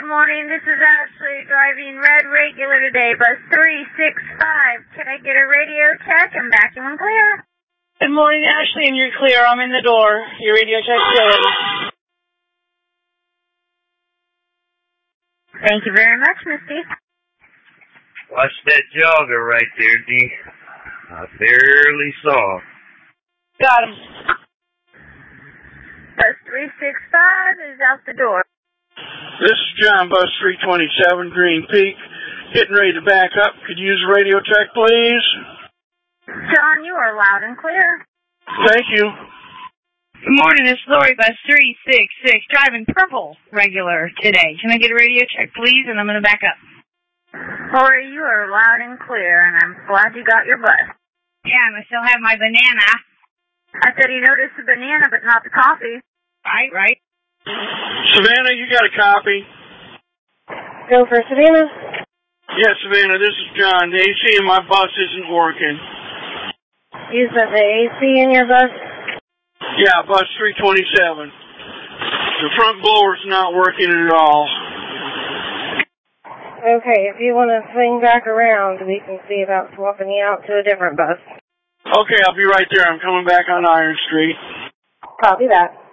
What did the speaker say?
morning. This is Ashley driving red regular today, bus 365. Can I get a radio check? I'm back in clear. Good morning, Ashley, and you're clear. I'm in the door. Your radio check's good. Thank you very much, Misty. Watch that jogger right there, D. I barely saw. Got him. Bus 365 is out the door. This is John, bus 327, Green Peak. Getting ready to back up. Could you use a radio check, please? John, you are loud and clear. Thank you. Good morning, it's Lori, bus 366, driving purple regular today. Can I get a radio check, please? And I'm going to back up. Lori, you are loud and clear, and I'm glad you got your bus. Yeah, and I still have my banana. I said you noticed the banana, but not the coffee. Right. Savannah, you got a copy? Go for Savannah. Yes, Savannah, this is John. The AC in my bus isn't working. You said the AC in your bus? Yeah, bus 327. The front blower's not working at all. Okay, if you want to swing back around, we can see about swapping you out to a different bus. Okay, I'll be right there. I'm coming back on Iron Street. Copy that.